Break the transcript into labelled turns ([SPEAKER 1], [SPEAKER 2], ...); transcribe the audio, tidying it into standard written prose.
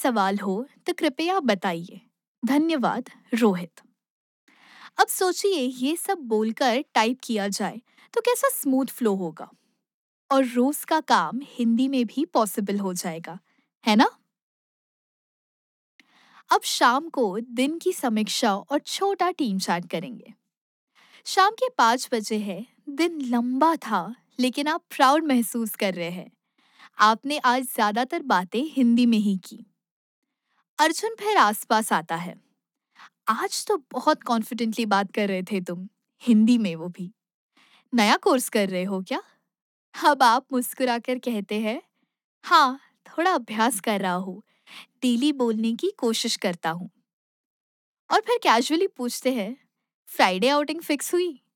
[SPEAKER 1] सवाल हो तो कृपया बताइए। धन्यवाद, रोहित। अब सोचिए ये सब बोलकर टाइप किया जाए तो कैसा स्मूथ फ्लो होगा और रोज का काम हिंदी में भी पॉसिबल हो जाएगा, है ना? अब शाम को दिन की समीक्षा और छोटा टीम चैट करेंगे। शाम के 5 बजे है, दिन लंबा था लेकिन आप प्राउड महसूस कर रहे हैं। आपने आज ज्यादातर बातें हिंदी में ही की। अर्जुन फिर आसपास आता है। आज तो बहुत कॉन्फिडेंटली बात कर रहे थे तुम, हिंदी में वो भी। नया कोर्स कर रहे हो क्या? अब आप मुस्कुराकर कहते हैं, हाँ, थोड़ा अभ्यास कर रहा हूँ, डेली बोलने की कोशिश करता हूँ। और फिर कैजुअली पूछते हैं, फ्राइडे आउटिंग फिक्स हुई?